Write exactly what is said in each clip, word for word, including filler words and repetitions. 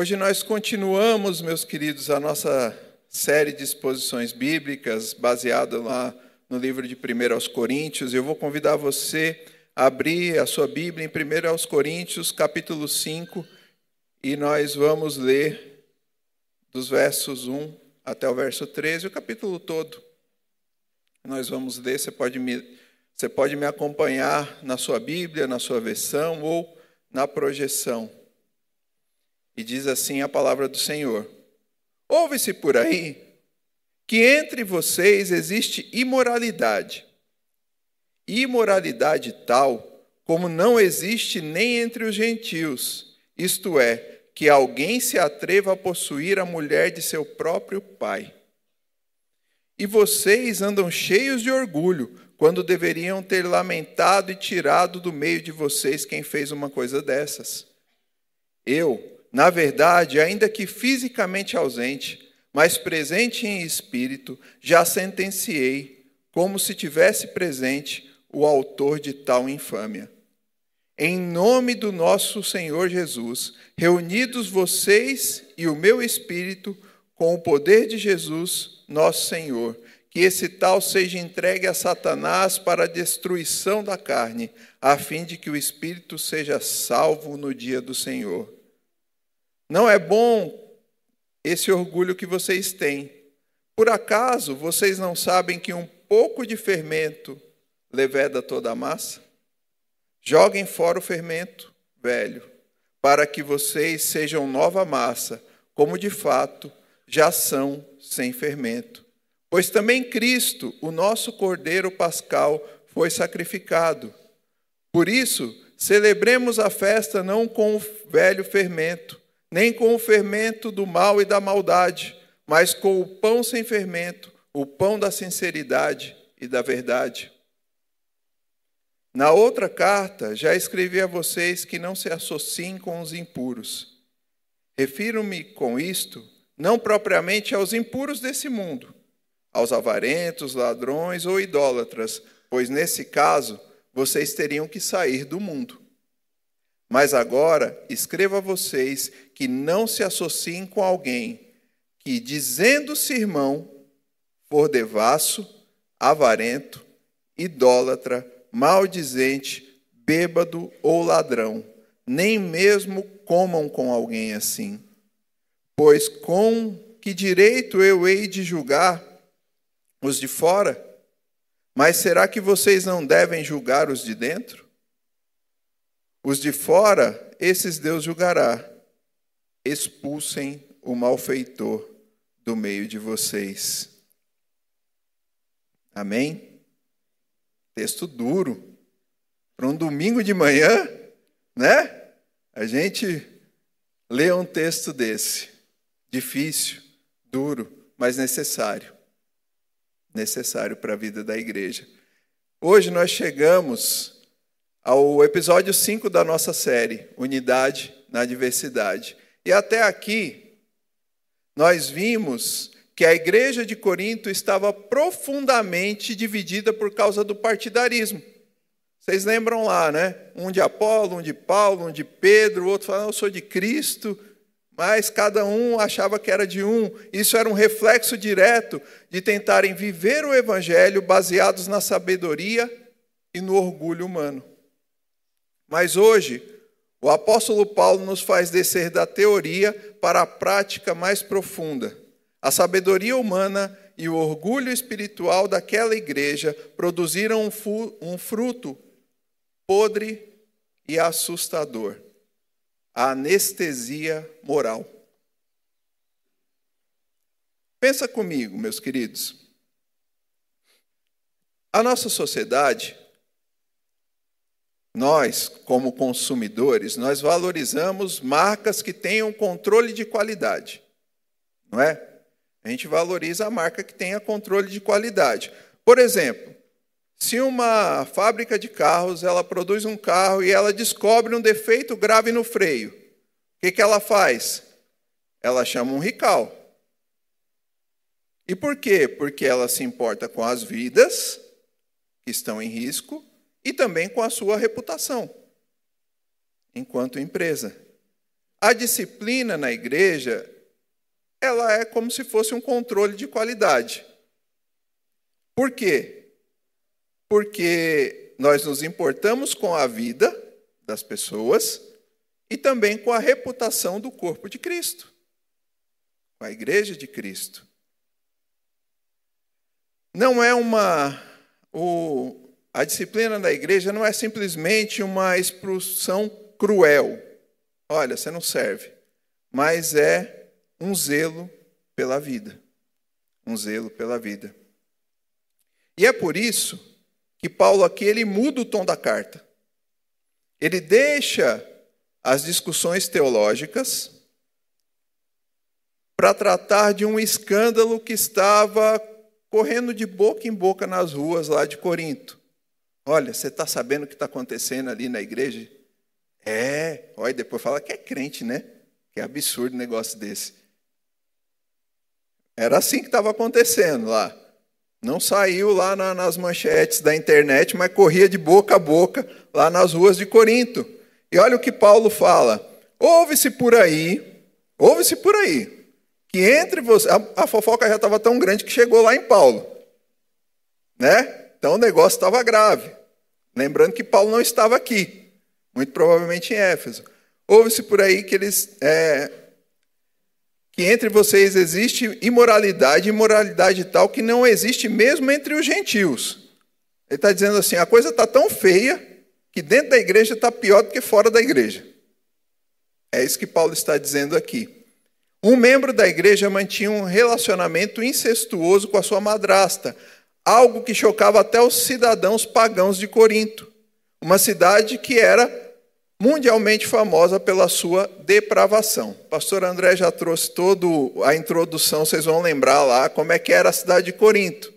Hoje nós continuamos, meus queridos, a nossa série de exposições bíblicas, baseada lá no livro de primeira aos Coríntios. Eu vou convidar você a abrir a sua Bíblia em primeira aos Coríntios, capítulo cinco, e nós vamos ler dos versos um até o verso treze, o capítulo todo. Nós vamos ler, você pode me, você pode me acompanhar na sua Bíblia, na sua versão ou na projeção. E diz assim a palavra do Senhor: ouve-se por aí que entre vocês existe imoralidade. Imoralidade tal como não existe nem entre os gentios, isto é, que alguém se atreva a possuir a mulher de seu próprio pai. E vocês andam cheios de orgulho, quando deveriam ter lamentado e tirado do meio de vocês quem fez uma coisa dessas. Eu, na verdade, ainda que fisicamente ausente, mas presente em espírito, já sentenciei, como se tivesse presente, o autor de tal infâmia. Em nome do nosso Senhor Jesus, reunidos vocês e o meu espírito, com o poder de Jesus, nosso Senhor, que esse tal seja entregue a Satanás para a destruição da carne, a fim de que o espírito seja salvo no dia do Senhor. Não é bom esse orgulho que vocês têm. Por acaso vocês não sabem que um pouco de fermento leveda toda a massa? Joguem fora o fermento velho, para que vocês sejam nova massa, como de fato já são sem fermento. Pois também Cristo, o nosso Cordeiro Pascal, foi sacrificado. Por isso, celebremos a festa não com o velho fermento, nem com o fermento do mal e da maldade, mas com o pão sem fermento, o pão da sinceridade e da verdade. Na outra carta, já escrevi a vocês que não se associem com os impuros. Refiro-me com isto, não propriamente aos impuros desse mundo, aos avarentos, ladrões ou idólatras, pois nesse caso, vocês teriam que sair do mundo. Mas agora, escrevo a vocês que não se associem com alguém que, dizendo-se irmão, for devasso, avarento, idólatra, maldizente, bêbado ou ladrão. Nem mesmo comam com alguém assim. Pois com que direito eu hei de julgar os de fora? Mas será que vocês não devem julgar os de dentro? Os de fora, esses Deus julgará. Expulsem o malfeitor do meio de vocês. Amém? Texto duro. Para um domingo de manhã, né? A gente lê um texto desse. Difícil, duro, mas necessário. Necessário para a vida da igreja. Hoje nós chegamos ao episódio cinco da nossa série, Unidade na Diversidade. E até aqui, nós vimos que a igreja de Corinto estava profundamente dividida por causa do partidarismo. Vocês lembram lá, né? Um de Apolo, um de Paulo, um de Pedro, o outro falava, eu sou de Cristo, mas cada um achava que era de um. Isso era um reflexo direto de tentarem viver o evangelho baseados na sabedoria e no orgulho humano. Mas hoje, o apóstolo Paulo nos faz descer da teoria para a prática mais profunda. A sabedoria humana e o orgulho espiritual daquela igreja produziram um fruto podre e assustador: a anestesia moral. Pensa comigo, meus queridos. A nossa sociedade, nós, como consumidores, nós valorizamos marcas que tenham controle de qualidade, não é? A gente valoriza a marca que tenha controle de qualidade. Por exemplo, se uma fábrica de carros, ela produz um carro e ela descobre um defeito grave no freio, o que que ela faz? Ela chama um recall. E por quê? Porque ela se importa com as vidas que estão em risco e também com a sua reputação enquanto empresa. a disciplina na igreja, ela é como se fosse um controle de qualidade. Por quê? Porque nós nos importamos com a vida das pessoas e também com a reputação do corpo de Cristo, com a igreja de Cristo. Não é uma... O, a disciplina da igreja não é simplesmente uma expulsão cruel. Olha, você não serve. Mas é um zelo pela vida. Um zelo pela vida. E é por isso que Paulo aqui ele muda o tom da carta. Ele deixa as discussões teológicas para tratar de um escândalo que estava correndo de boca em boca nas ruas lá de Corinto. Olha, você está sabendo o que está acontecendo ali na igreja? É, olha, depois fala que é crente, né? Que é absurdo um negócio desse. Era assim que estava acontecendo lá. Não saiu lá na, nas manchetes da internet, mas corria de boca a boca lá nas ruas de Corinto. E olha o que Paulo fala. Ouve-se por aí, ouve-se por aí, que entre vocês... A, a fofoca já estava tão grande que chegou lá em Paulo. Né? Então o negócio estava grave. Lembrando que Paulo não estava aqui. Muito provavelmente em Éfeso. Ouve-se por aí que eles... É, que entre vocês existe imoralidade, imoralidade tal que não existe mesmo entre os gentios. Ele está dizendo assim, a coisa está tão feia que dentro da igreja está pior do que fora da igreja. É isso que Paulo está dizendo aqui. Um membro da igreja mantinha um relacionamento incestuoso com a sua madrasta, algo que chocava até os cidadãos pagãos de Corinto, uma cidade que era mundialmente famosa pela sua depravação. O pastor André já trouxe toda a introdução, vocês vão lembrar lá como é que era a cidade de Corinto.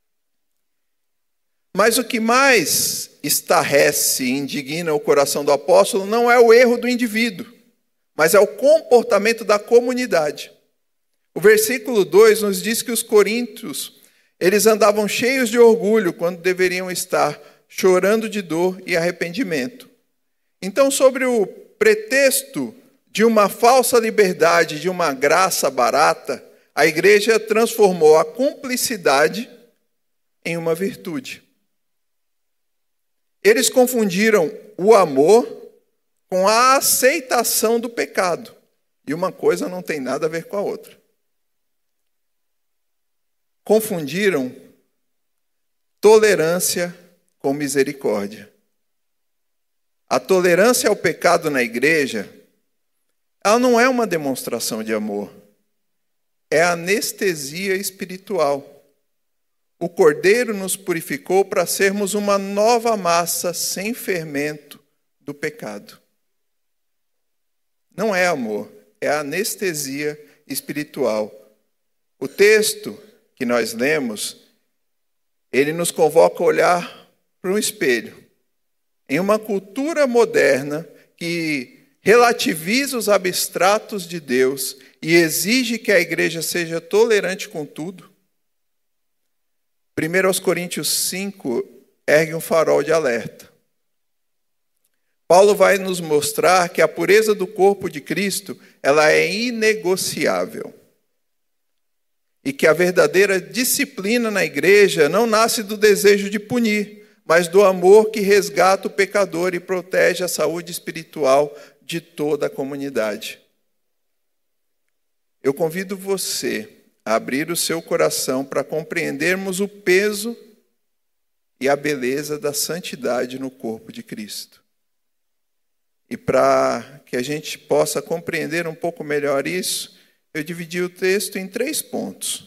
Mas o que mais estarrece e indigna o coração do apóstolo não é o erro do indivíduo, mas é o comportamento da comunidade. O versículo dois nos diz que os coríntios, eles andavam cheios de orgulho quando deveriam estar chorando de dor e arrependimento. Então, sobre o pretexto de uma falsa liberdade, de uma graça barata, a igreja transformou a cumplicidade em uma virtude. Eles confundiram o amor com a aceitação do pecado. E uma coisa não tem nada a ver com a outra. Confundiram tolerância com misericórdia. A tolerância ao pecado na igreja, ela não é uma demonstração de amor. É anestesia espiritual. O Cordeiro nos purificou para sermos uma nova massa sem fermento do pecado. Não é amor, é anestesia espiritual. O texto que nós lemos, ele nos convoca a olhar para um espelho. Em uma cultura moderna que relativiza os abstratos de Deus e exige que a igreja seja tolerante com tudo, primeiro aos Coríntios cinco ergue um farol de alerta. Paulo vai nos mostrar que a pureza do corpo de Cristo, ela é inegociável. E que a verdadeira disciplina na igreja não nasce do desejo de punir, mas do amor que resgata o pecador e protege a saúde espiritual de toda a comunidade. Eu convido você a abrir o seu coração para compreendermos o peso e a beleza da santidade no corpo de Cristo. E para que a gente possa compreender um pouco melhor isso, eu dividi o texto em três pontos.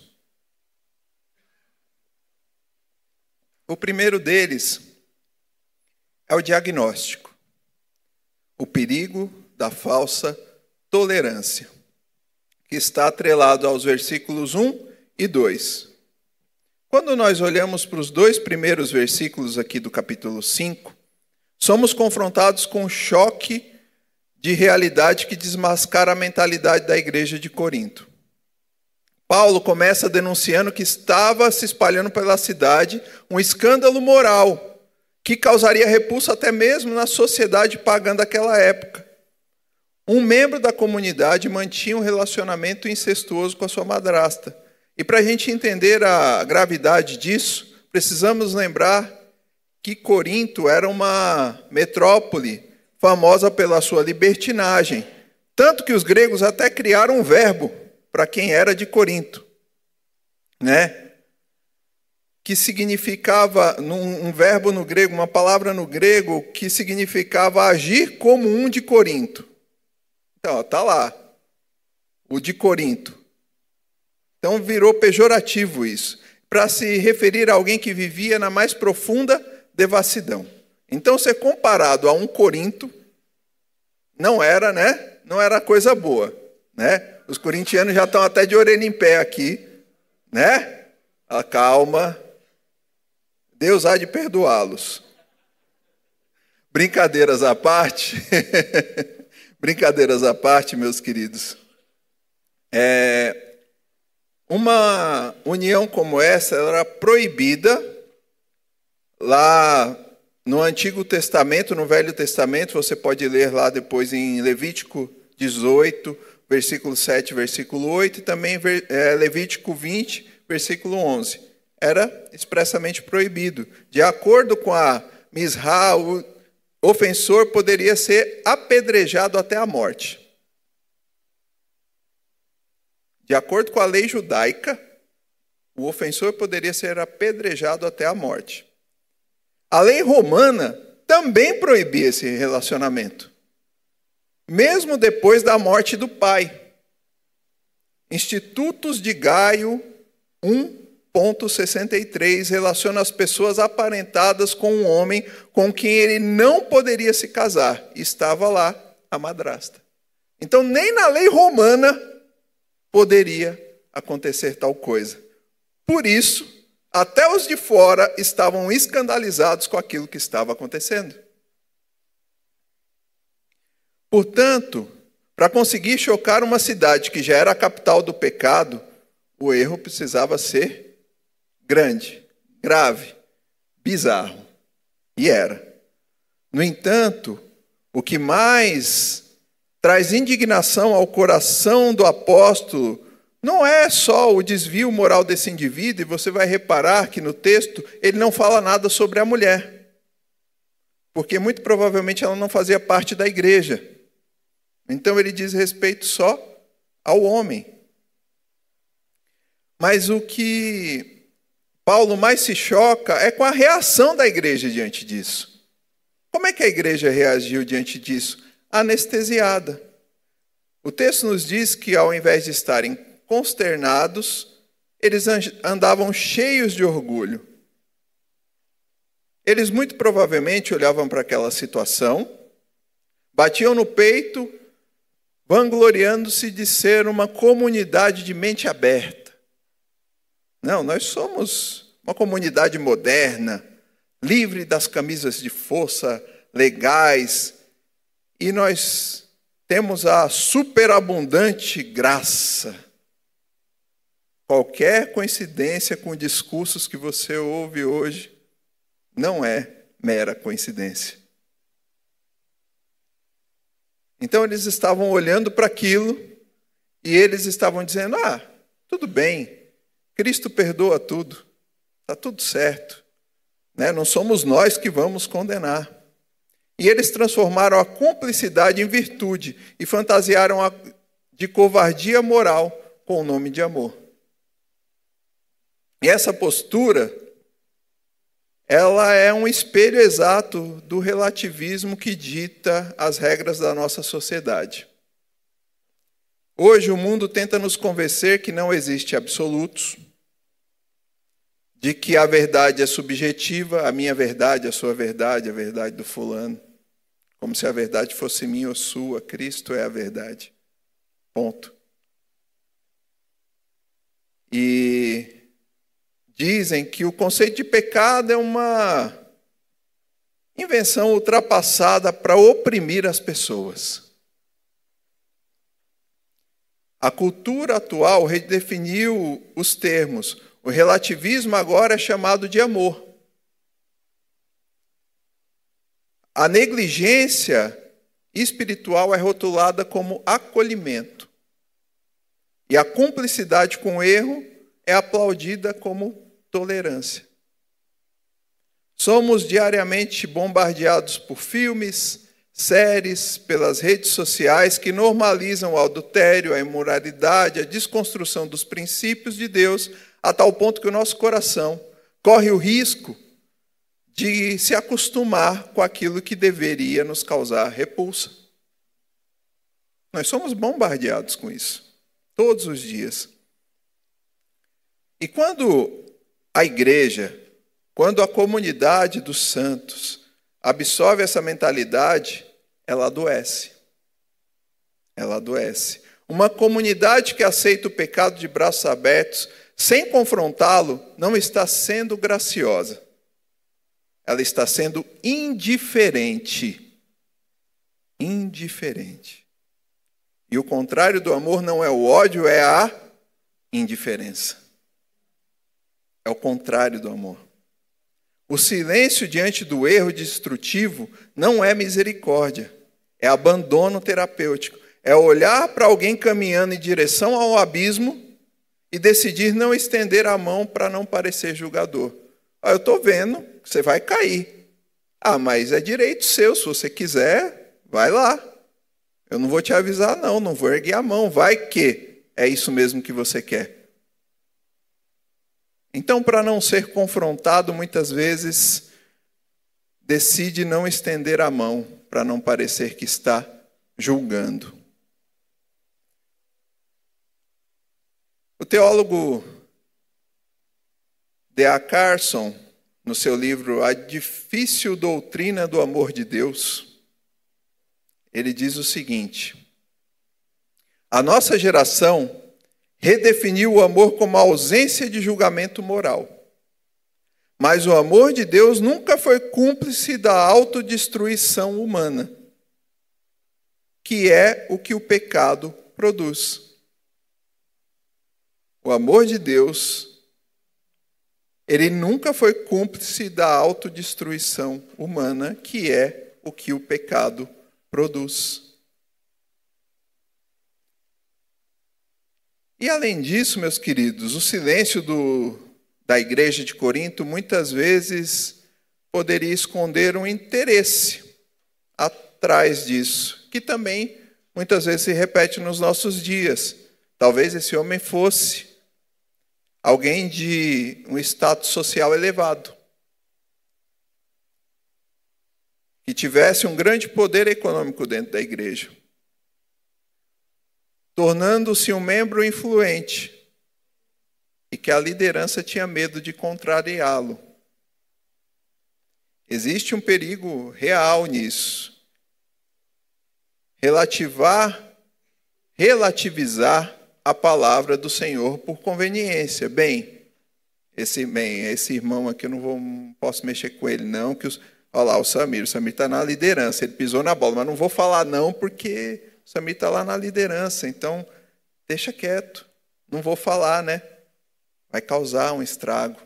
O primeiro deles é o diagnóstico, o perigo da falsa tolerância, que está atrelado aos versículos um e dois. Quando nós olhamos para os dois primeiros versículos aqui do capítulo cinco, somos confrontados com um choque de realidade que desmascara a mentalidade da igreja de Corinto. Paulo começa denunciando que estava se espalhando pela cidade um escândalo moral que causaria repulsa até mesmo na sociedade pagã daquela época. um membro da comunidade mantinha um relacionamento incestuoso com a sua madrasta. E para a gente entender a gravidade disso, precisamos lembrar que Corinto era uma metrópole famosa pela sua libertinagem. Tanto que os gregos até criaram um verbo para quem era de Corinto, né? Que significava, um verbo no grego, uma palavra no grego, que significava agir como um de Corinto. Então, está lá, o de Corinto. Então, virou pejorativo isso, para se referir a alguém que vivia na mais profunda devassidão. Então, ser comparado a um Corinto não era, né? Não era coisa boa, né? Os corintianos já estão até de orelha em pé aqui, né? Ah, calma. Deus há de perdoá-los. Brincadeiras à parte, brincadeiras à parte, meus queridos. É, uma união como essa era proibida lá no Antigo Testamento, no Velho Testamento, você pode ler lá depois em Levítico dezoito, versículo sete, versículo oito, e também é, Levítico vinte, versículo onze. Era expressamente proibido. De acordo com a Misrá, o ofensor poderia ser apedrejado até a morte. De acordo com a lei judaica, o ofensor poderia ser apedrejado até a morte. A lei romana também proibia esse relacionamento, mesmo depois da morte do pai. Institutos de Gaio um ponto sessenta e três relaciona as pessoas aparentadas com um homem com quem ele não poderia se casar. Estava lá a madrasta. Então, nem na lei romana poderia acontecer tal coisa. Por isso, até os de fora estavam escandalizados com aquilo que estava acontecendo. Portanto, para conseguir chocar uma cidade que já era a capital do pecado, o erro precisava ser grande, grave, bizarro. E era. No entanto, o que mais traz indignação ao coração do apóstolo não é só o desvio moral desse indivíduo, e você vai reparar que no texto ele não fala nada sobre a mulher, porque muito provavelmente ela não fazia parte da igreja. Então ele diz respeito só ao homem. Mas o que Paulo mais se choca é com a reação da igreja diante disso. Como é que a igreja reagiu diante disso? Anestesiada. O texto nos diz que, ao invés de estarem consternados, eles andavam cheios de orgulho. Eles muito provavelmente olhavam para aquela situação, batiam no peito, vangloriando-se de ser uma comunidade de mente aberta. Não, nós somos uma comunidade moderna, livre das camisas de força legais, e nós temos a superabundante graça. Qualquer coincidência com discursos que você ouve hoje não é mera coincidência. Então eles estavam olhando para aquilo e eles estavam dizendo: ah, tudo bem, Cristo perdoa tudo, está tudo certo, né? Não somos nós que vamos condenar. E eles transformaram a cumplicidade em virtude e fantasiaram a, de covardia moral com o nome de amor. E essa postura, ela é um espelho exato do relativismo que dita as regras da nossa sociedade. Hoje o mundo tenta nos convencer que não existe absolutos, de que a verdade é subjetiva, a minha verdade, a sua verdade, a verdade do fulano. Como se a verdade fosse minha ou sua, Cristo é a verdade. Ponto. E dizem que o conceito de pecado é uma invenção ultrapassada para oprimir as pessoas. A cultura atual redefiniu os termos. O relativismo agora é chamado de amor. A negligência espiritual é rotulada como acolhimento. E a cumplicidade com o erro é aplaudida como tolerância. Somos diariamente bombardeados por filmes, séries, pelas redes sociais que normalizam o adultério, a imoralidade, a desconstrução dos princípios de Deus, a tal ponto que o nosso coração corre o risco de se acostumar com aquilo que deveria nos causar repulsa. Nós somos bombardeados com isso, todos os dias. E quando a igreja, quando a comunidade dos santos absorve essa mentalidade, ela adoece. Ela adoece. Uma comunidade que aceita o pecado de braços abertos, sem confrontá-lo, não está sendo graciosa. Ela está sendo indiferente. Indiferente. E o contrário do amor não é o ódio, é a indiferença. É o contrário do amor. O silêncio diante do erro destrutivo não é misericórdia, é abandono terapêutico. É olhar para alguém caminhando em direção ao abismo e decidir não estender a mão para não parecer julgador. Ah, eu estou vendo que você vai cair. Ah, mas é direito seu, se você quiser, vai lá. Eu não vou te avisar não, não vou erguer a mão, vai que é isso mesmo que você quer. Então, para não ser confrontado, muitas vezes, decide não estender a mão, para não parecer que está julgando. O teólogo D A Carson, no seu livro A Difícil Doutrina do Amor de Deus, ele diz o seguinte: a nossa geração redefiniu o amor como a ausência de julgamento moral. Mas o amor de Deus nunca foi cúmplice da autodestruição humana, que é o que o pecado produz. O amor de Deus, ele nunca foi cúmplice da autodestruição humana, que é o que o pecado produz. E além disso, meus queridos, o silêncio do, da igreja de Corinto muitas vezes poderia esconder um interesse atrás disso, que também muitas vezes se repete nos nossos dias. Talvez esse homem fosse alguém de um status social elevado, que tivesse um grande poder econômico dentro da igreja, tornando-se um membro influente, e que a liderança tinha medo de contrariá-lo. Existe um perigo real nisso. Relativar, relativizar a palavra do Senhor por conveniência. Bem, esse, bem, esse irmão aqui eu não, vou, não posso mexer com ele, não, que os, olha lá, o Samir, o Samir está na liderança, ele pisou na bola, mas não vou falar não, porque o Samir está lá na liderança, então deixa quieto, não vou falar, né? Vai causar um estrago.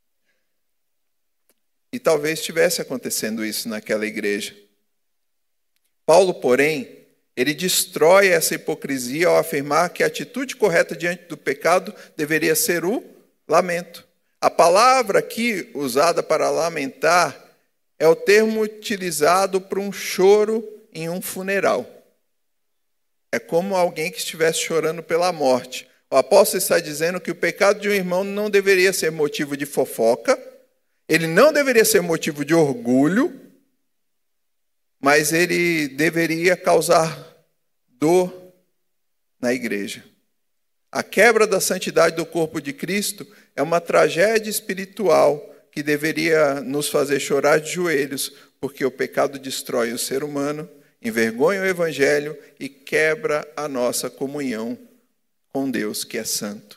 E talvez estivesse acontecendo isso naquela igreja. Paulo, porém, ele destrói essa hipocrisia ao afirmar que a atitude correta diante do pecado deveria ser o lamento. A palavra aqui usada para lamentar é o termo utilizado para um choro em um funeral. É como alguém que estivesse chorando pela morte. O apóstolo está dizendo que o pecado de um irmão não deveria ser motivo de fofoca, ele não deveria ser motivo de orgulho, mas ele deveria causar dor na igreja. A quebra da santidade do corpo de Cristo é uma tragédia espiritual que deveria nos fazer chorar de joelhos, porque o pecado destrói o ser humano, envergonha o evangelho e quebra a nossa comunhão com Deus, que é santo.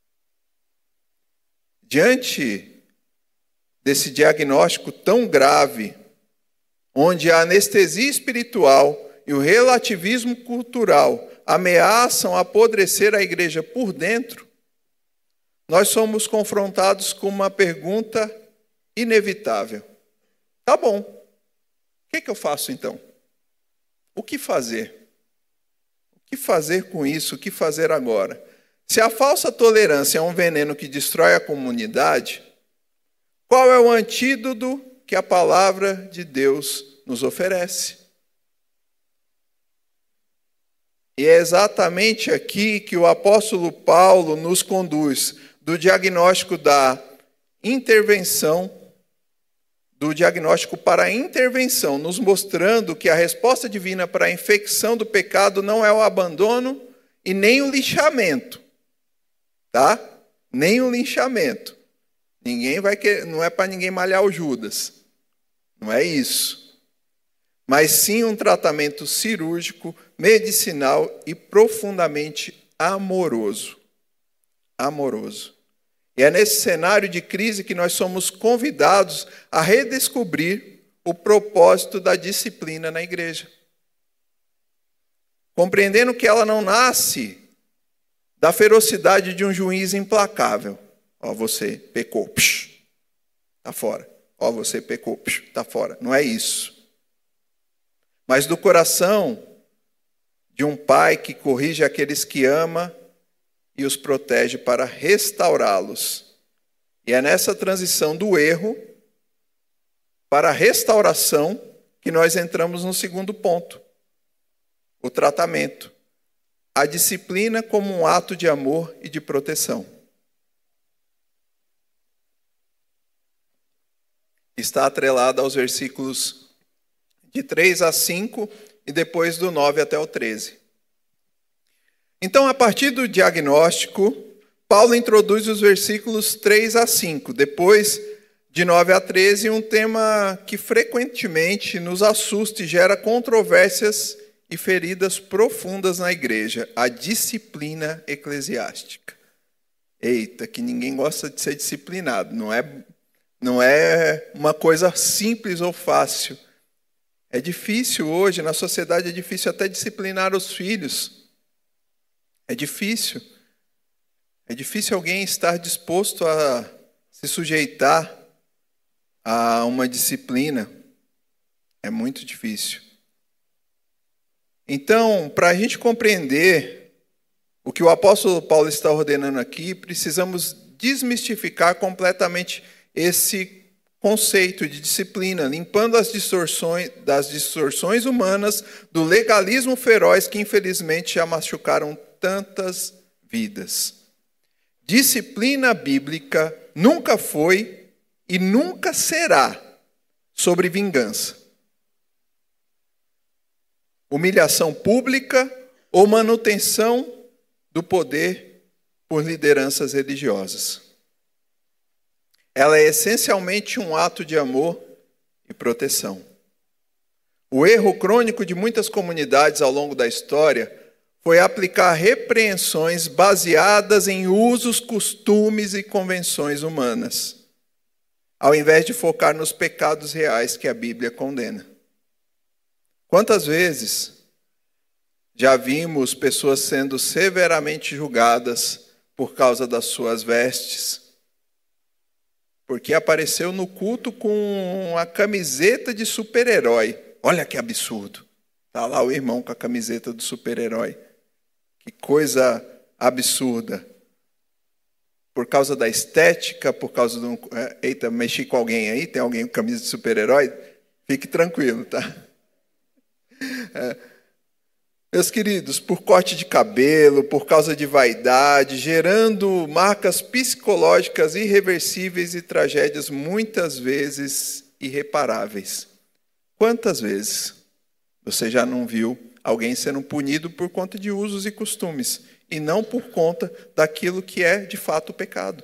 Diante desse diagnóstico tão grave, onde a anestesia espiritual e o relativismo cultural ameaçam apodrecer a igreja por dentro, nós somos confrontados com uma pergunta inevitável. Tá bom, o que, que eu faço então? O que fazer? O que fazer com isso? O que fazer agora? Se a falsa tolerância é um veneno que destrói a comunidade, qual é o antídoto que a palavra de Deus nos oferece? E é exatamente aqui que o apóstolo Paulo nos conduz do diagnóstico da intervenção, do diagnóstico para a intervenção, nos mostrando que a resposta divina para a infecção do pecado não é o abandono e nem o linchamento, tá? Nem o linchamento. Ninguém vai querer, não é para ninguém malhar o Judas, não é isso. Mas sim um tratamento cirúrgico, medicinal e profundamente amoroso. Amoroso. E é nesse cenário de crise que nós somos convidados a redescobrir o propósito da disciplina na igreja. Compreendendo que ela não nasce da ferocidade de um juiz implacável. Ó, você pecou, está fora. Ó, você pecou, está fora. Não é isso. Mas do coração de um pai que corrige aqueles que ama e os protege para restaurá-los. E é nessa transição do erro para a restauração que nós entramos no segundo ponto. O tratamento. A disciplina como um ato de amor e de proteção. Está atrelada aos versículos de três a cinco e depois do nove até o treze. Então, a partir do diagnóstico, Paulo introduz os versículos três a cinco. Depois, de nove a treze, um tema que frequentemente nos assusta e gera controvérsias e feridas profundas na igreja: a disciplina eclesiástica. Eita, que ninguém gosta de ser disciplinado. Não é, não é uma coisa simples ou fácil. É difícil hoje, na sociedade é difícil até disciplinar os filhos. É difícil. É difícil alguém estar disposto a se sujeitar a uma disciplina. É muito difícil. Então, para a gente compreender o que o apóstolo Paulo está ordenando aqui, precisamos desmistificar completamente esse conceito de disciplina, limpando as distorções, das distorções humanas, do legalismo feroz que infelizmente já machucaram tantas vidas. Disciplina bíblica nunca foi e nunca será sobre vingança, humilhação pública ou manutenção do poder por lideranças religiosas. Ela é essencialmente um ato de amor e proteção. O erro crônico de muitas comunidades ao longo da história foi aplicar repreensões baseadas em usos, costumes e convenções humanas, ao invés de focar nos pecados reais que a Bíblia condena. Quantas vezes já vimos pessoas sendo severamente julgadas por causa das suas vestes, porque apareceu no culto com a camiseta de super-herói. Olha que absurdo. Está lá o irmão com a camiseta do super-herói. Que coisa absurda. Por causa da estética, por causa do... Eita, mexi com alguém aí? Tem alguém com camisa de super-herói? Fique tranquilo, tá? É. Meus queridos, por corte de cabelo, por causa de vaidade, gerando marcas psicológicas irreversíveis e tragédias muitas vezes irreparáveis. Quantas vezes você já não viu alguém sendo punido por conta de usos e costumes, e não por conta daquilo que é de fato o pecado?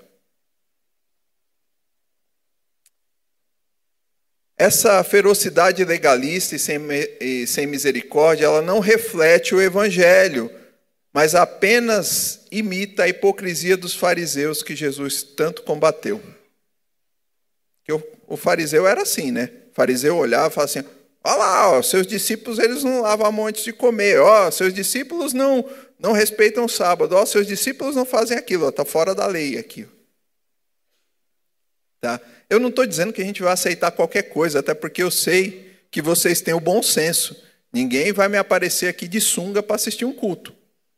Essa ferocidade legalista e sem, e sem misericórdia, ela não reflete o evangelho, mas apenas imita a hipocrisia dos fariseus que Jesus tanto combateu. Que o, o fariseu era assim, né? O fariseu olhava e falava assim: olha lá, ó, seus discípulos eles não lavam a mão antes de comer, ó, seus discípulos não, não respeitam o sábado, ó, seus discípulos não fazem aquilo, está fora da lei aqui. Tá? Eu não estou dizendo que a gente vai aceitar qualquer coisa, até porque eu sei que vocês têm o bom senso Ninguém vai me aparecer aqui de sunga para assistir um culto.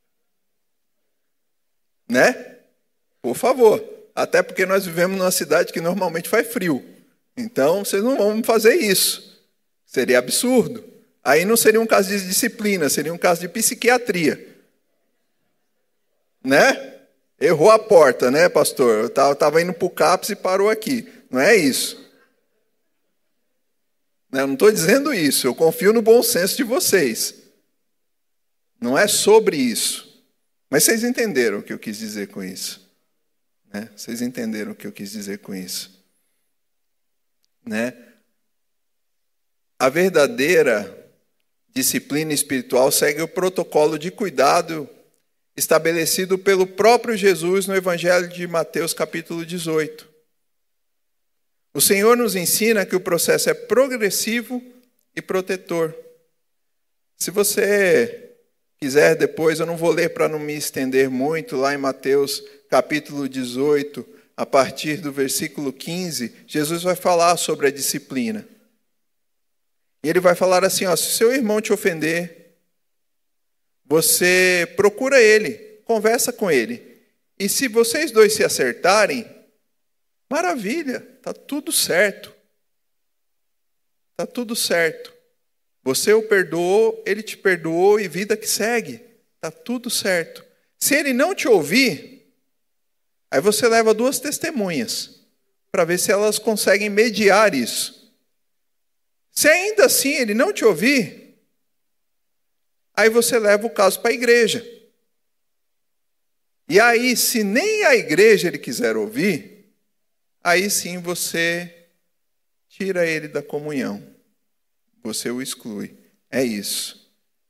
Né? Por favor. Até porque nós vivemos numa cidade que normalmente faz frio. Então, vocês não vão fazer isso. Seria absurdo. Aí não seria um caso de disciplina, seria um caso de psiquiatria. Né? Errou a porta, né, pastor? Eu estava indo para o CAPS e parou aqui. Não é isso. Eu não estou dizendo isso. Eu confio no bom senso de vocês. Não é sobre isso. Mas vocês entenderam o que eu quis dizer com isso. Né? Vocês entenderam o que eu quis dizer com isso. Né? A verdadeira disciplina espiritual segue o protocolo de cuidado estabelecido pelo próprio Jesus no Evangelho de Mateus, capítulo dezoito. O Senhor nos ensina que o processo é progressivo e protetor. Se você quiser depois, eu não vou ler para não me estender muito, lá em Mateus, capítulo dezoito, a partir do versículo quinze, Jesus vai falar sobre a disciplina. E ele vai falar assim, ó, se seu irmão te ofender, você procura ele, conversa com ele. E se vocês dois se acertarem, maravilha, está tudo certo. Está tudo certo. Você o perdoou, ele te perdoou e vida que segue. Está tudo certo. Se ele não te ouvir, aí você leva duas testemunhas para ver se elas conseguem mediar isso. Se ainda assim ele não te ouvir, aí você leva o caso para a igreja. E aí, se nem a igreja ele quiser ouvir, aí sim você tira ele da comunhão. Você o exclui. É isso.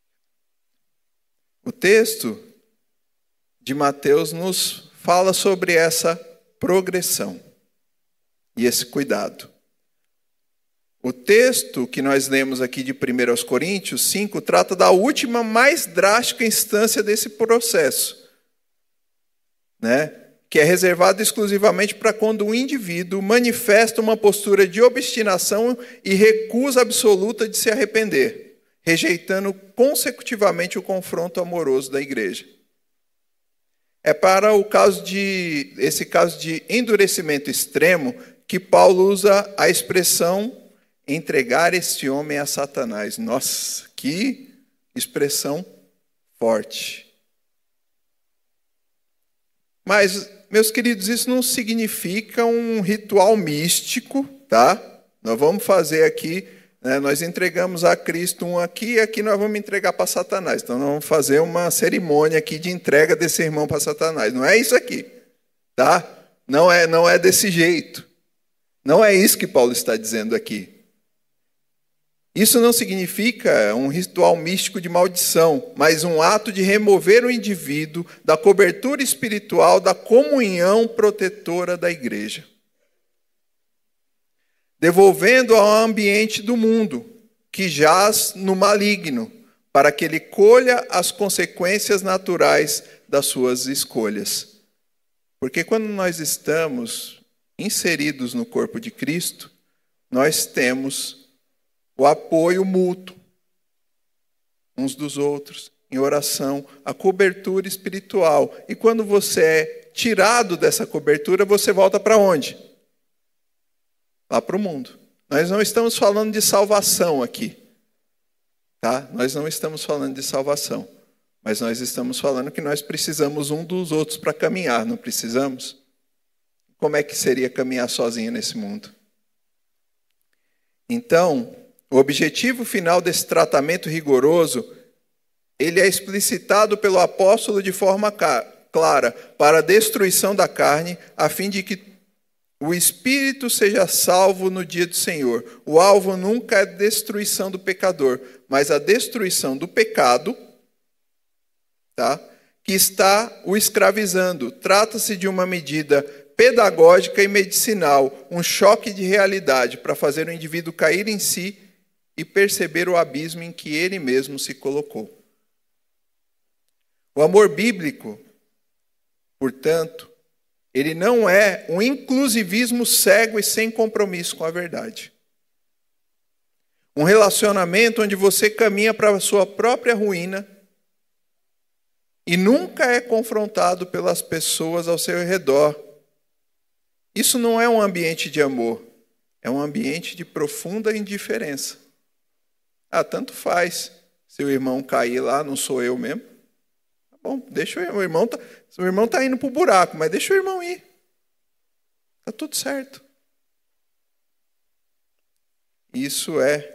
O texto de Mateus nos fala sobre essa progressão e esse cuidado. O texto que nós lemos aqui de primeira aos Coríntios cinco trata da última, mais drástica instância desse processo, né? Que é reservado exclusivamente para quando o indivíduo manifesta uma postura de obstinação e recusa absoluta de se arrepender, rejeitando consecutivamente o confronto amoroso da igreja. É para o caso de, esse caso de endurecimento extremo que Paulo usa a expressão entregar este homem a Satanás. Nossa, que expressão forte. Mas, meus queridos, isso não significa um ritual místico, tá? Nós vamos fazer aqui, né, nós entregamos a Cristo um aqui e aqui nós vamos entregar para Satanás. Então, nós vamos fazer uma cerimônia aqui de entrega desse irmão para Satanás. Não é isso aqui, tá? Não é, não é desse jeito. Não é isso que Paulo está dizendo aqui. Isso não significa um ritual místico de maldição, mas um ato de remover o indivíduo da cobertura espiritual da comunhão protetora da igreja, devolvendo ao ambiente do mundo, que jaz no maligno, para que ele colha as consequências naturais das suas escolhas. Porque quando nós estamos inseridos no corpo de Cristo, nós temos o apoio mútuo uns dos outros, em oração, a cobertura espiritual. E quando você é tirado dessa cobertura, você volta para onde? Lá para o mundo. Nós não estamos falando de salvação aqui. Tá? Nós não estamos falando de salvação. Mas nós estamos falando que nós precisamos um dos outros para caminhar, não precisamos? Como é que seria caminhar sozinho nesse mundo? Então, o objetivo final desse tratamento rigoroso, ele é explicitado pelo apóstolo de forma clara, para a destruição da carne, a fim de que o espírito seja salvo no dia do Senhor. O alvo nunca é a destruição do pecador, mas a destruição do pecado, tá? Que está o escravizando. Trata-se de uma medida pedagógica e medicinal, um choque de realidade para fazer o indivíduo cair em si e perceber o abismo em que ele mesmo se colocou. O amor bíblico, portanto, ele não é um inclusivismo cego e sem compromisso com a verdade. Um relacionamento onde você caminha para a sua própria ruína e nunca é confrontado pelas pessoas ao seu redor. Isso não é um ambiente de amor, é um ambiente de profunda indiferença. Ah, tanto faz. Se o irmão cair lá, não sou eu mesmo. Tá bom, deixa o irmão. O irmão tá, o irmão está indo para o buraco, mas deixa o irmão ir. Está tudo certo. Isso é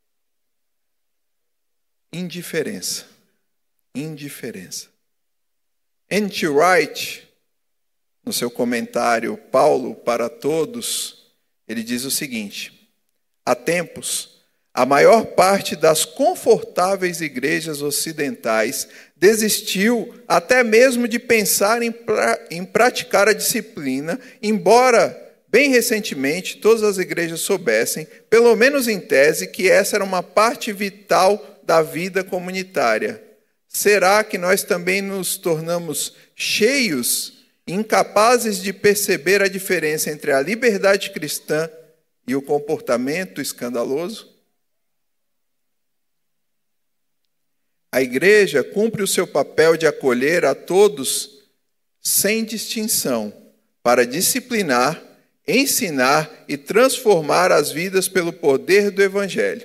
indiferença. Indiferença. N T Wright, no seu comentário Paulo para Todos, ele diz o seguinte: há tempos, a maior parte das confortáveis igrejas ocidentais desistiu até mesmo de pensar em, pra, em praticar a disciplina, embora, bem recentemente, todas as igrejas soubessem, pelo menos em tese, que essa era uma parte vital da vida comunitária. Será que nós também nos tornamos cheios, incapazes de perceber a diferença entre a liberdade cristã e o comportamento escandaloso? A igreja cumpre o seu papel de acolher a todos sem distinção, para disciplinar, ensinar e transformar as vidas pelo poder do Evangelho.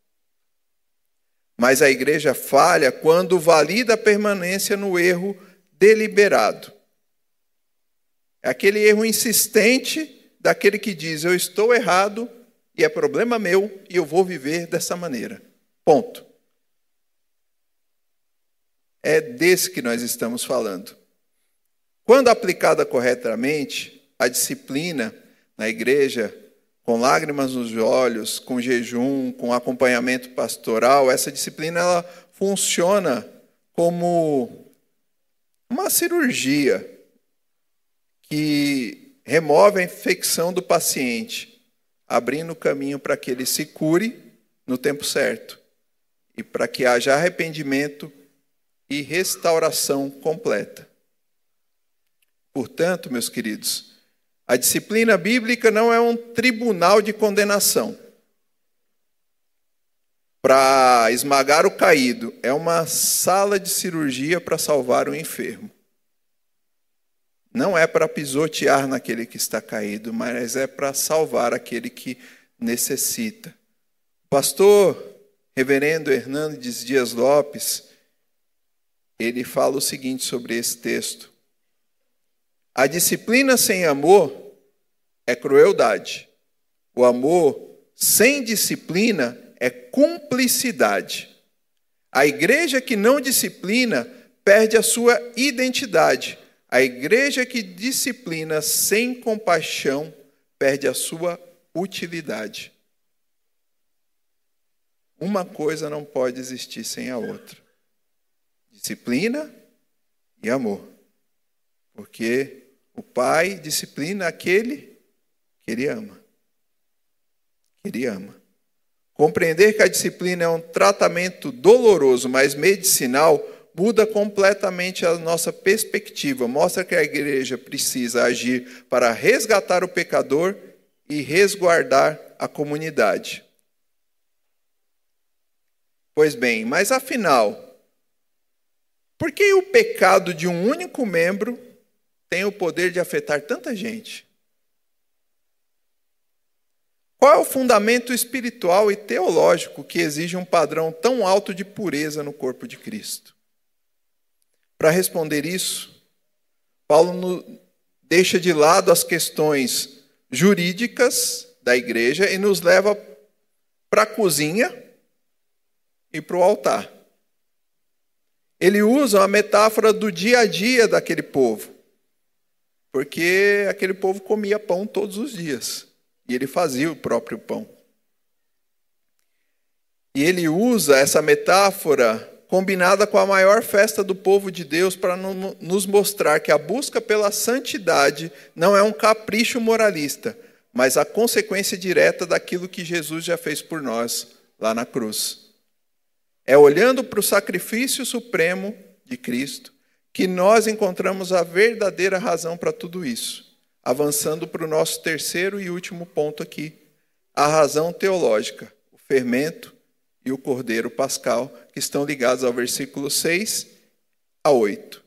Mas a igreja falha quando valida a permanência no erro deliberado. É aquele erro insistente daquele que diz: eu estou errado e é problema meu e eu vou viver dessa maneira. Ponto. É desse que nós estamos falando. Quando aplicada corretamente, a disciplina na igreja, com lágrimas nos olhos, com jejum, com acompanhamento pastoral, essa disciplina ela funciona como uma cirurgia que remove a infecção do paciente, abrindo o caminho para que ele se cure no tempo certo e para que haja arrependimento e restauração completa. Portanto, meus queridos, a disciplina bíblica não é um tribunal de condenação para esmagar o caído, é uma sala de cirurgia para salvar o enfermo. Não é para pisotear naquele que está caído, mas é para salvar aquele que necessita. O pastor reverendo Hernandes Dias Lopes, ele fala o seguinte sobre esse texto: a disciplina sem amor é crueldade. O amor sem disciplina é cumplicidade. A igreja que não disciplina perde a sua identidade. A igreja que disciplina sem compaixão perde a sua utilidade. Uma coisa não pode existir sem a outra: disciplina e amor. Porque o pai disciplina aquele que ele ama. Que ele ama. Compreender que a disciplina é um tratamento doloroso, mas medicinal, muda completamente a nossa perspectiva. Mostra que a igreja precisa agir para resgatar o pecador e resguardar a comunidade. Pois bem, mas afinal, por que o pecado de um único membro tem o poder de afetar tanta gente? Qual é o fundamento espiritual e teológico que exige um padrão tão alto de pureza no corpo de Cristo? Para responder isso, Paulo deixa de lado as questões jurídicas da igreja e nos leva para a cozinha e para o altar. Ele usa a metáfora do dia a dia daquele povo, porque aquele povo comia pão todos os dias, e ele fazia o próprio pão. E ele usa essa metáfora combinada com a maior festa do povo de Deus para nos mostrar que a busca pela santidade não é um capricho moralista, mas a consequência direta daquilo que Jesus já fez por nós lá na cruz. É olhando para o sacrifício supremo de Cristo que nós encontramos a verdadeira razão para tudo isso. Avançando para o nosso terceiro e último ponto aqui, a razão teológica, o fermento e o cordeiro pascal, que estão ligados ao versículo seis a oito.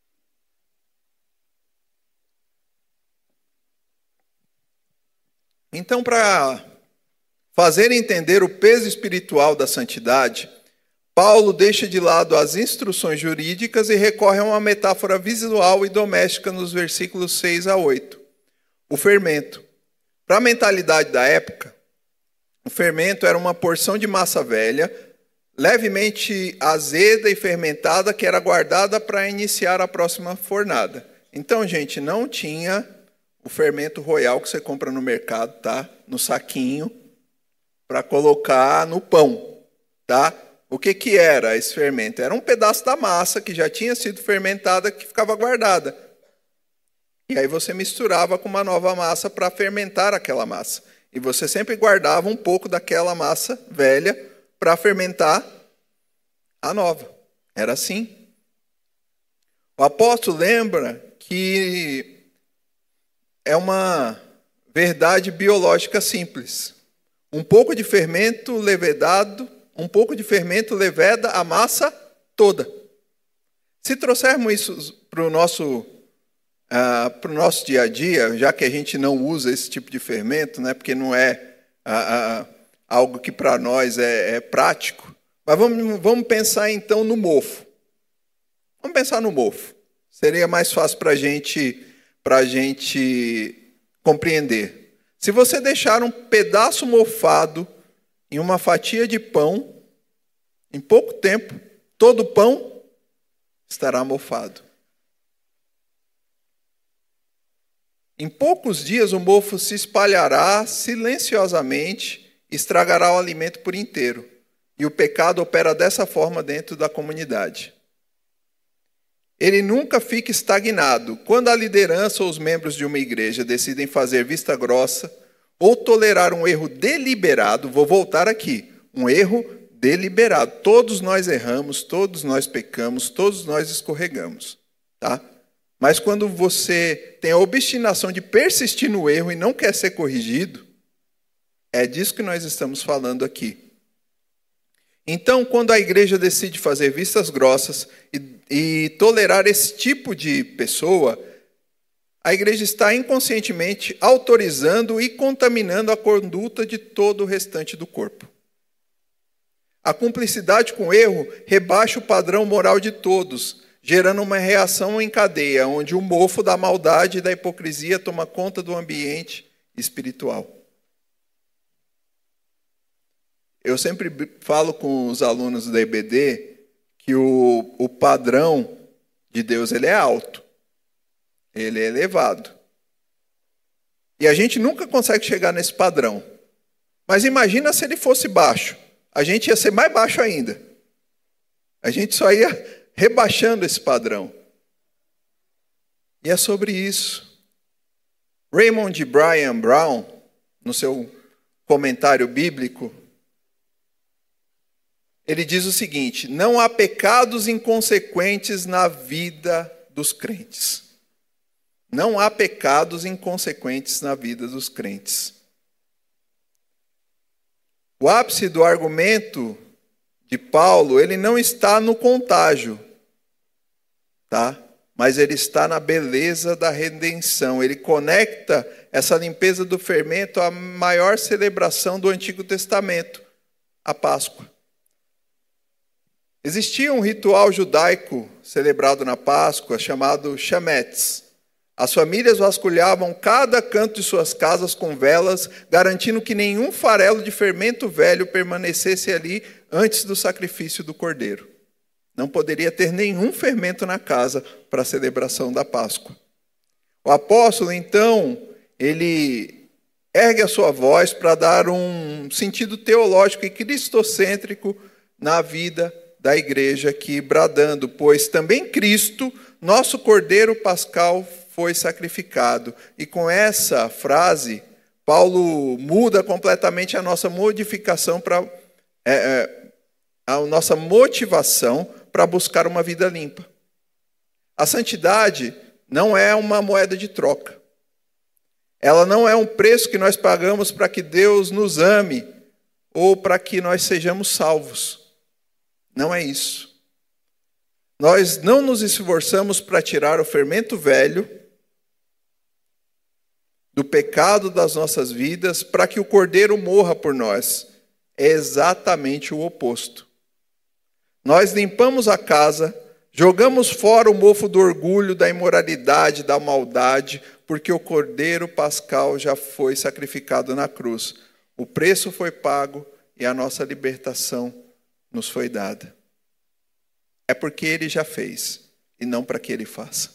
Então, para fazer entender o peso espiritual da santidade, Paulo deixa de lado as instruções jurídicas e recorre a uma metáfora visual e doméstica nos versículos seis a oito. O fermento. Para a mentalidade da época, o fermento era uma porção de massa velha, levemente azeda e fermentada, que era guardada para iniciar a próxima fornada. Então, gente, não tinha o fermento royal que você compra no mercado, tá? No saquinho, para colocar no pão, tá? O que que era esse fermento? Era um pedaço da massa que já tinha sido fermentada, que ficava guardada. E aí você misturava com uma nova massa para fermentar aquela massa. E você sempre guardava um pouco daquela massa velha para fermentar a nova. Era assim. O apóstolo lembra que é uma verdade biológica simples. Um pouco de fermento levedado, um pouco de fermento leveda a massa toda. Se trouxermos isso para o nosso, uh, para o nosso dia a dia, já que a gente não usa esse tipo de fermento, né, porque não é uh, uh, algo que para nós é, é prático, mas vamos, vamos pensar então no mofo. Vamos pensar no mofo. Seria mais fácil para gente, a gente compreender. Se você deixar um pedaço mofado em uma fatia de pão, em pouco tempo, todo o pão estará mofado. Em poucos dias, o mofo se espalhará silenciosamente e estragará o alimento por inteiro. E o pecado opera dessa forma dentro da comunidade. Ele nunca fica estagnado. Quando a liderança ou os membros de uma igreja decidem fazer vista grossa ou tolerar um erro deliberado, vou voltar aqui, um erro deliberado. Todos nós erramos, todos nós pecamos, todos nós escorregamos, tá? Mas quando você tem a obstinação de persistir no erro e não quer ser corrigido, é disso que nós estamos falando aqui. Então, quando a igreja decide fazer vistas grossas e, e tolerar esse tipo de pessoa, a igreja está inconscientemente autorizando e contaminando a conduta de todo o restante do corpo. A cumplicidade com o erro rebaixa o padrão moral de todos, gerando uma reação em cadeia, onde o mofo da maldade e da hipocrisia toma conta do ambiente espiritual. Eu sempre falo com os alunos da I B D que o, o padrão de Deus ele é alto, ele é elevado. E a gente nunca consegue chegar nesse padrão. Mas imagina se ele fosse baixo. A gente ia ser mais baixo ainda. A gente só ia rebaixando esse padrão. E é sobre isso. Raymond Brian Brown, no seu comentário bíblico, ele diz o seguinte: não há pecados inconsequentes na vida dos crentes. Não há pecados inconsequentes na vida dos crentes. O ápice do argumento de Paulo, ele não está no contágio, tá? Mas ele está na beleza da redenção. Ele conecta essa limpeza do fermento à maior celebração do Antigo Testamento, a Páscoa. Existia um ritual judaico celebrado na Páscoa chamado Shametz. As famílias vasculhavam cada canto de suas casas com velas, garantindo que nenhum farelo de fermento velho permanecesse ali antes do sacrifício do cordeiro. Não poderia ter nenhum fermento na casa para a celebração da Páscoa. O apóstolo, então, ele ergue a sua voz para dar um sentido teológico e cristocêntrico na vida da igreja aqui, bradando, pois também Cristo, nosso cordeiro pascal, foi sacrificado. E com essa frase, Paulo muda completamente a nossa modificação para é, é, a nossa motivação para buscar uma vida limpa. A santidade não é uma moeda de troca. Ela não é um preço que nós pagamos para que Deus nos ame ou para que nós sejamos salvos. Não é isso. Nós não nos esforçamos para tirar o fermento velho do pecado das nossas vidas, para que o Cordeiro morra por nós. É exatamente o oposto. Nós limpamos a casa, jogamos fora o mofo do orgulho, da imoralidade, da maldade, porque o Cordeiro Pascal já foi sacrificado na cruz. O preço foi pago e a nossa libertação nos foi dada. É porque Ele já fez e não para que Ele faça.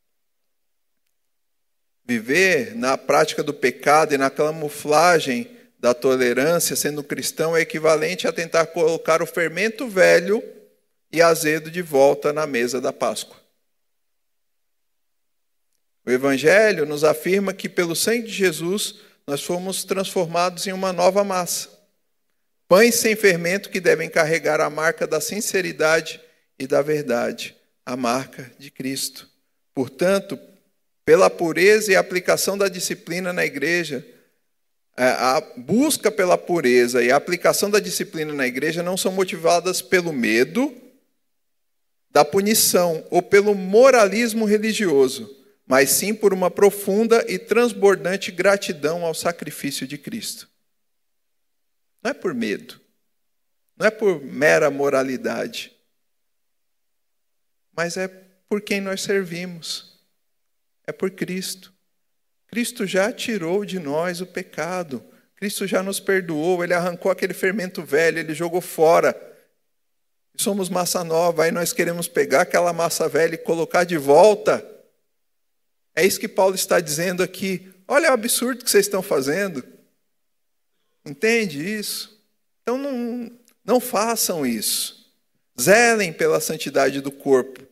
Viver na prática do pecado e na camuflagem da tolerância, sendo cristão, é equivalente a tentar colocar o fermento velho e azedo de volta na mesa da Páscoa. O Evangelho nos afirma que pelo sangue de Jesus nós fomos transformados em uma nova massa. Pães sem fermento que devem carregar a marca da sinceridade e da verdade, a marca de Cristo. Portanto, pela pureza e aplicação da disciplina na igreja, a busca pela pureza e a aplicação da disciplina na igreja não são motivadas pelo medo da punição ou pelo moralismo religioso, mas sim por uma profunda e transbordante gratidão ao sacrifício de Cristo. Não é por medo, não é por mera moralidade, mas é por quem nós servimos. É por Cristo. Cristo já tirou de nós o pecado. Cristo já nos perdoou. Ele arrancou aquele fermento velho, Ele jogou fora. Somos massa nova, aí nós queremos pegar aquela massa velha e colocar de volta. É isso que Paulo está dizendo aqui. Olha o absurdo que vocês estão fazendo. Entende isso? Então não, não façam isso. Zelem pela santidade do corpo.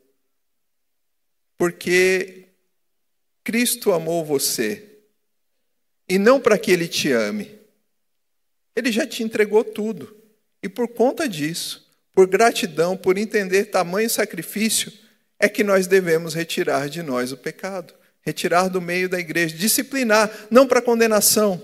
Porque Cristo amou você, e não para que Ele te ame. Ele já te entregou tudo. E por conta disso, por gratidão, por entender tamanho sacrifício, é que nós devemos retirar de nós o pecado. Retirar do meio da igreja, disciplinar, não para condenação,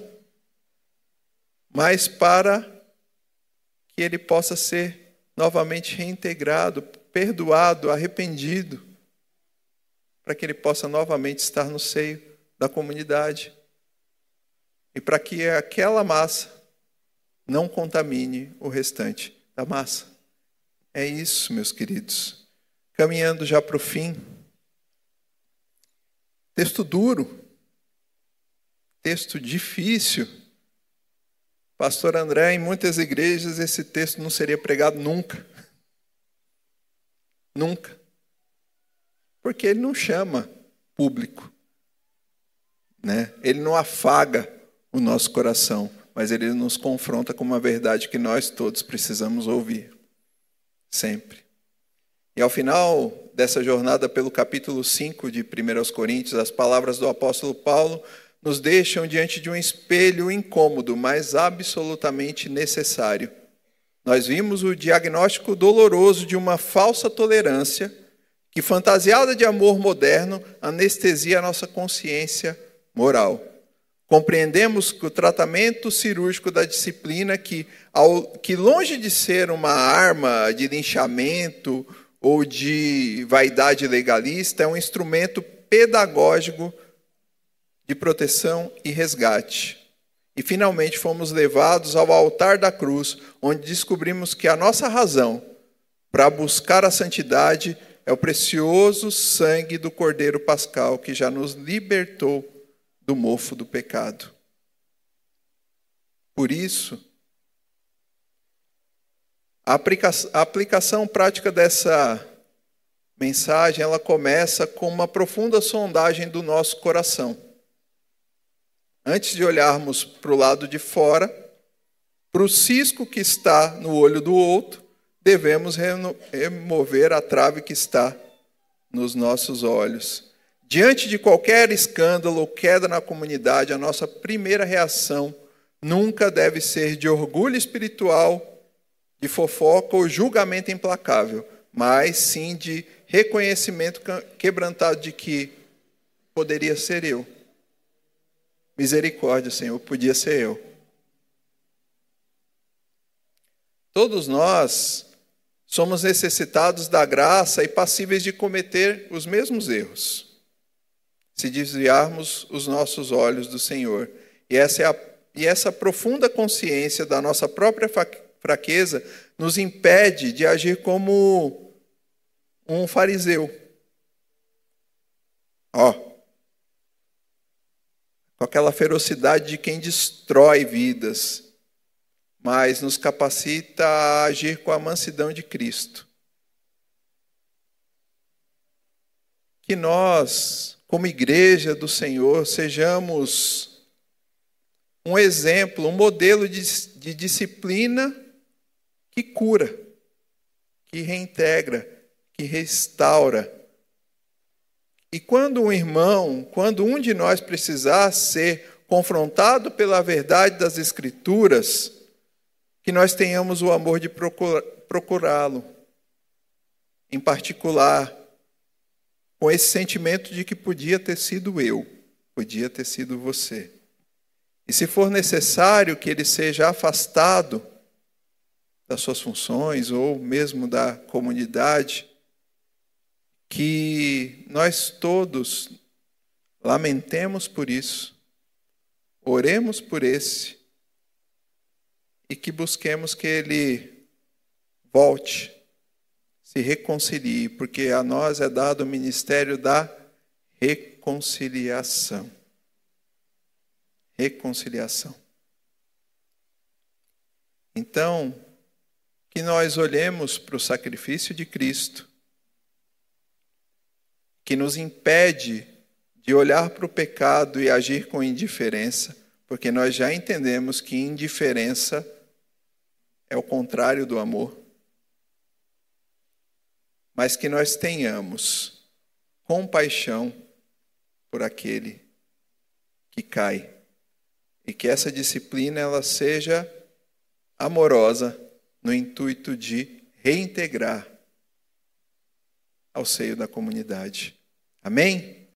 mas para que ele possa ser novamente reintegrado, perdoado, arrependido, para que ele possa novamente estar no seio da comunidade. E para que aquela massa não contamine o restante da massa. É isso, meus queridos. Caminhando já para o fim. Texto duro. Texto difícil. Pastor André, em muitas igrejas esse texto não seria pregado nunca. Nunca. Porque ele não chama público, né? Ele não afaga o nosso coração, mas ele nos confronta com uma verdade que nós todos precisamos ouvir, sempre. E ao final dessa jornada pelo capítulo cinco de primeira aos Coríntios, as palavras do apóstolo Paulo nos deixam diante de um espelho incômodo, mas absolutamente necessário. Nós vimos o diagnóstico doloroso de uma falsa tolerância que, fantasiada de amor moderno, anestesia a nossa consciência moral. Compreendemos que o tratamento cirúrgico da disciplina, que, ao, que longe de ser uma arma de linchamento ou de vaidade legalista, é um instrumento pedagógico de proteção e resgate. E finalmente fomos levados ao altar da cruz, onde descobrimos que a nossa razão para buscar a santidade é o precioso sangue do Cordeiro Pascal, que já nos libertou do mofo do pecado. Por isso, a aplicação, a aplicação prática dessa mensagem, ela começa com uma profunda sondagem do nosso coração. Antes de olharmos para o lado de fora, para o cisco que está no olho do outro, devemos remover a trave que está nos nossos olhos. Diante de qualquer escândalo ou queda na comunidade, a nossa primeira reação nunca deve ser de orgulho espiritual, de fofoca ou julgamento implacável, mas sim de reconhecimento quebrantado de que poderia ser eu. Misericórdia, Senhor, podia ser eu. Todos nós somos necessitados da graça e passíveis de cometer os mesmos erros, se desviarmos os nossos olhos do Senhor. E essa, é a, e essa profunda consciência da nossa própria fraqueza nos impede de agir como um fariseu. Ó, com aquela ferocidade de quem destrói vidas, mas nos capacita a agir com a mansidão de Cristo. Que nós, como igreja do Senhor, sejamos um exemplo, um modelo de, de disciplina que cura, que reintegra, que restaura. E quando um irmão, quando um de nós precisar ser confrontado pela verdade das Escrituras, que nós tenhamos o amor de procurá-lo, em particular, com esse sentimento de que podia ter sido eu, podia ter sido você. E se for necessário que ele seja afastado das suas funções ou mesmo da comunidade, que nós todos lamentemos por isso, oremos por esse, e que busquemos que ele volte, se reconcilie, porque a nós é dado o ministério da reconciliação. Reconciliação. Então, que nós olhemos para o sacrifício de Cristo, que nos impede de olhar para o pecado e agir com indiferença, porque nós já entendemos que indiferença é o contrário do amor. Mas que nós tenhamos compaixão por aquele que cai. E que essa disciplina ela seja amorosa no intuito de reintegrar ao seio da comunidade. Amém?